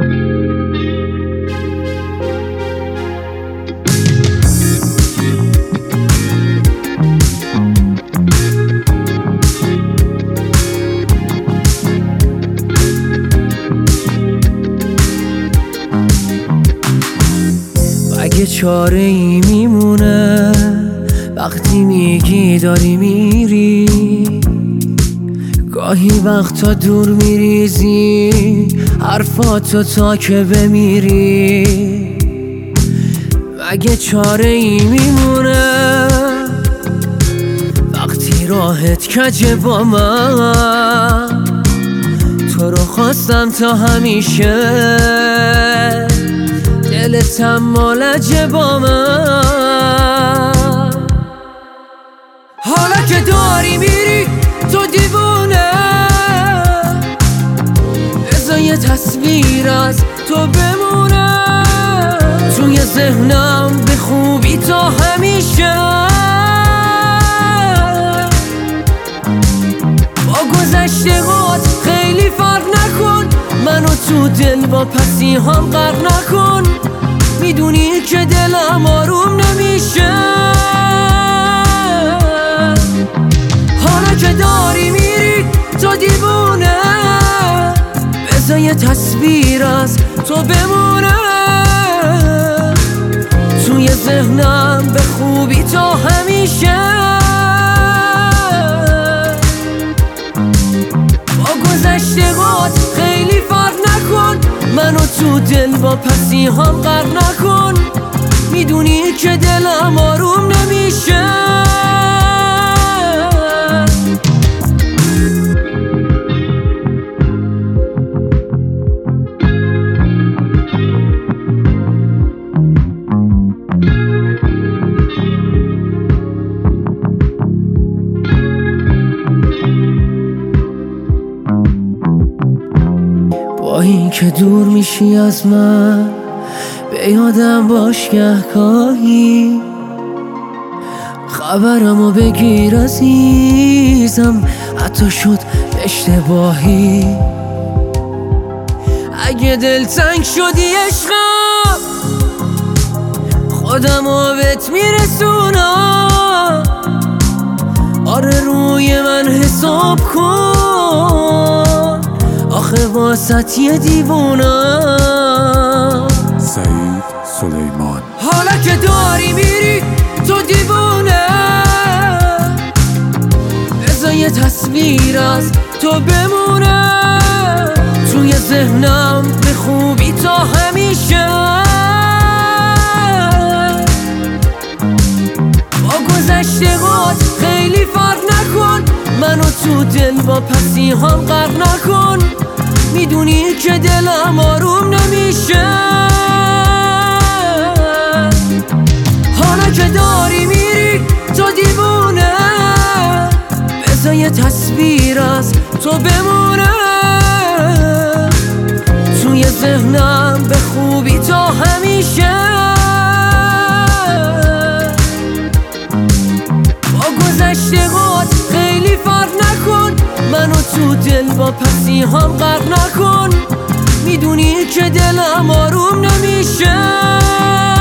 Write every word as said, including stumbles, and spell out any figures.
اگه چاره ای میمونه وقتی میگی داری میری، گاهی وقتا دور میریزی حرفاتو تا که بمیری. مگه چاره ای میمونه وقتی راحت کجه با من، تو رو خواستم تا همیشه دلتم مالجه با من. حالا که داری میری تو دیوونه، بذار یه تصویر از تو بمونه توی ذهنم به خوبی تا همیشه. با گذشته‌هات خیلی فرق نکن، منو تو دل با پسی هم غرق نکن. میدونی که دلم آروم نمیشه. حالا که داری میری تو دیوونه، بذار یه تصویر از تو بمونه توی ذهنم به خوبی تا همیشه. با گذشته‌هات خیلی فرق نکن، منو تو دل با پسی هم غرق نکن. میدونی که دلم آروم نمیشه. با این که دور میشی از من، به یادم باش گهگاهی، خبرمو بگیر عزیزم حتی شد اشتباهی. اگه دلتنگ شدی عشقم خودمو بهت میرسونم، آره روی من حساب کن، آخه واسط یه دیوونم. سعید سلیمان. حالا که داری میری تو دیوونه، بذار یه تصویر از تو بمونه توی ذهنم به خوبی تا همیشه. با گذشته‌هات خیلی فرق نکن، منو تو دل با پسی هم غرق نکن. میدونی که دلم آروم نمیشه. حالا که داری میری تو دیوونه، بذار یه تصویر از تو بمونه توی ذهنم به خوبی تا همیشه. با گذشته‌هات خیلی فرق نکن، منو تو دل با پسی هم غرق نکن. میدونی که دلم آروم نمیشه.